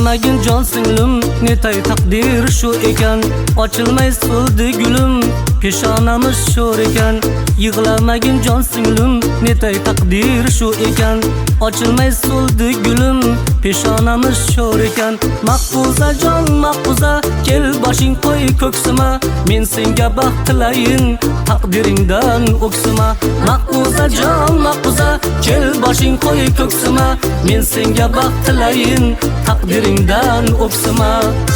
Yig'lamagin jon singlim, netay taqdir shu ekan. Ochilmay so'ldi gulim, peshonamiz sho'r ekan. Yig'lamagin jon singlim, netay taqdir shu ekan. Ochilmay so'ldi gulim, peshonamiz sho'r ekan. Mahfuza jon mahfuza, kel boshing qo'y ko'ksima. Men senga baxt tilayin, taqdiringdan o'ksima. Mahfuza jon mahfuza, kel boshing qo'y ko'ksima. Men senga baxt tilayin, taqdiringdan o'ksima.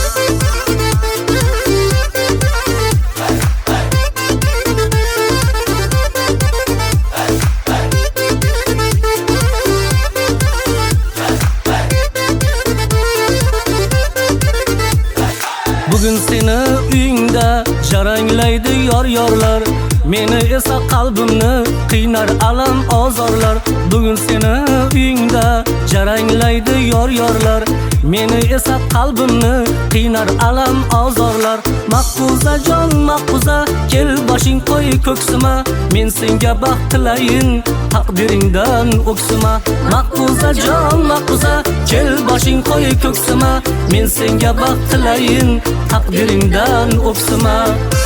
Bugun seni uyingda jaranglaydi yor-yorlar. Meni esa qalbimni qiynar alam ozorlar. Bugun seni uyingda jaranglaydi yor-yorlar. Meni esa qalbimni qiynar alam ozorlar. Mahfuza jon mahfuza, kel boshing qo'y ko'ksima. Men senga baxt tilayin, taqdiringdan o'ksima. Mahfuza jon mahfuza, kel boshing qo'y ko'ksima. Men senga baxt tilayin, taqdiringdan o'ksima.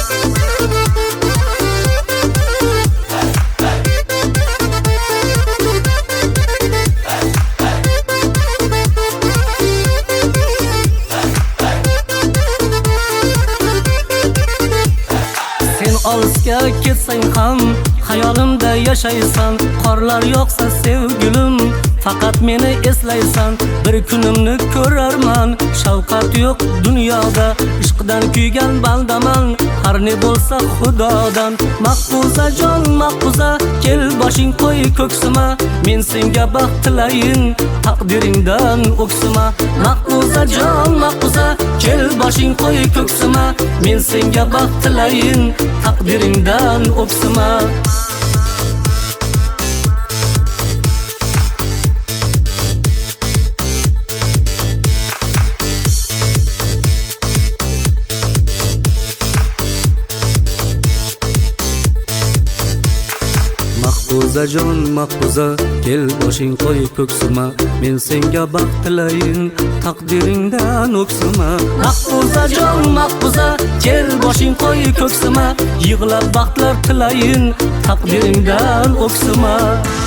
Olisga ketsang ham xayolimda yashaysan. Qorlar yoqsa sevgilim, faqat meni eslaysan. Bir kunimni ko'rarman, shavqat yo'q dunyoda. Ishqdan kuygan bandaman, har ne bo'lsa xudodan. Mahfuza jon mahfuza, kel boshing qo'y ko'ksima. Men senga baxt tilayin, taqdiringdan o'ksima. Mahfuza jon mahfuza, kel boshing qo'y ko'ksima. Men senga baxt tilayin, taqdiringdan o'ksima. Mahfuza jon mahfuza, kel boshing qo'y ko'ksima. Men senga baxt tilayin, taqdiringdan o'ksima. Mahfuza jon mahfuza, kel boshing qo'y ko'ksima. Yig'lab baxtlar tilayin, taqdiringdan o'ksima.